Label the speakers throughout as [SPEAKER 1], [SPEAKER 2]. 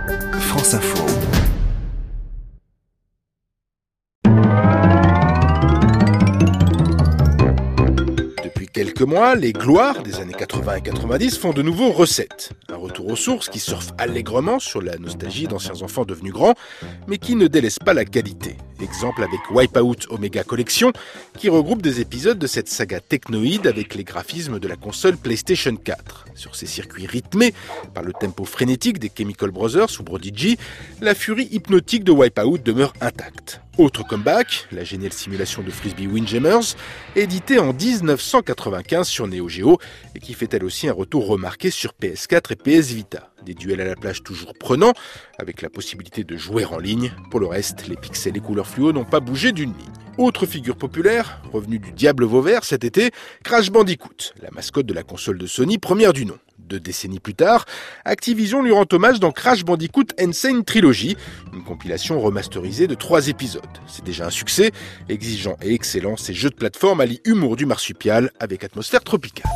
[SPEAKER 1] France Info.
[SPEAKER 2] Depuis quelques mois, les gloires des années 80 et 90 font de nouveau recette. Un retour aux sources qui surfe allègrement sur la nostalgie d'anciens enfants devenus grands, mais qui ne délaisse pas la qualité. Exemple avec Wipeout Omega Collection, qui regroupe des épisodes de cette saga technoïde avec les graphismes de la console PlayStation 4. Sur ces circuits rythmés par le tempo frénétique des Chemical Brothers ou Prodigy, la furie hypnotique de Wipeout demeure intacte. Autre comeback, la géniale simulation de Frisbee Windjammers, éditée en 1995 sur Neo Geo et qui fait elle aussi un retour remarqué sur PS4 et PS Vita. Des duels à la plage toujours prenants, avec la possibilité de jouer en ligne. Pour le reste, les pixels et couleurs fluo n'ont pas bougé d'une ligne. Autre figure populaire, revenue du diable Vauvert cet été, Crash Bandicoot, la mascotte de la console de Sony, première du nom. 2 décennies plus tard, Activision lui rend hommage dans Crash Bandicoot Insane Trilogy, une compilation remasterisée de 3 épisodes. C'est déjà un succès, exigeant et excellent, ces jeux de plateforme allient humour du marsupial avec atmosphère tropicale.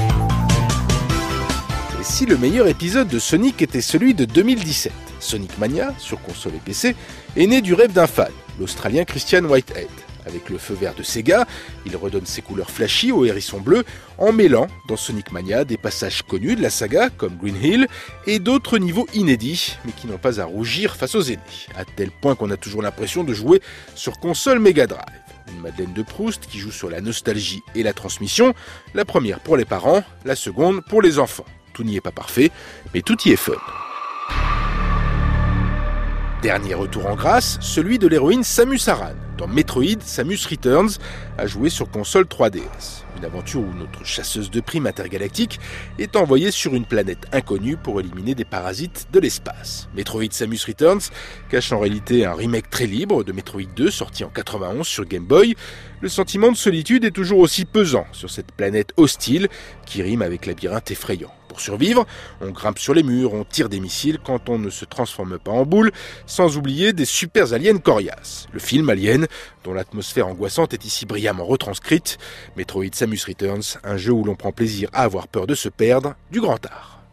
[SPEAKER 2] Et si le meilleur épisode de Sonic était celui de 2017, Sonic Mania, sur console et PC, est né du rêve d'un fan, l'Australien Christian Whitehead. Avec le feu vert de Sega, il redonne ses couleurs flashy au hérisson bleu en mêlant dans Sonic Mania des passages connus de la saga comme Green Hill et d'autres niveaux inédits mais qui n'ont pas à rougir face aux ennemis, à tel point qu'on a toujours l'impression de jouer sur console Mega Drive. Une Madeleine de Proust qui joue sur la nostalgie et la transmission, la première pour les parents, la seconde pour les enfants. Tout n'y est pas parfait, mais tout y est fun. Dernier retour en grâce, celui de l'héroïne Samus Aran, dans Metroid Samus Returns, à jouer sur console 3DS. Une aventure où notre chasseuse de primes intergalactique est envoyée sur une planète inconnue pour éliminer des parasites de l'espace. Metroid Samus Returns cache en réalité un remake très libre de Metroid 2 sorti en 91 sur Game Boy. Le sentiment de solitude est toujours aussi pesant sur cette planète hostile qui rime avec labyrinthe effrayant. Pour survivre, on grimpe sur les murs, on tire des missiles quand on ne se transforme pas en boule, sans oublier des super aliens coriaces. Le film Alien, dont l'atmosphère angoissante est ici brillamment retranscrite, Metroid Samus Returns, un jeu où l'on prend plaisir à avoir peur de se perdre, du grand art.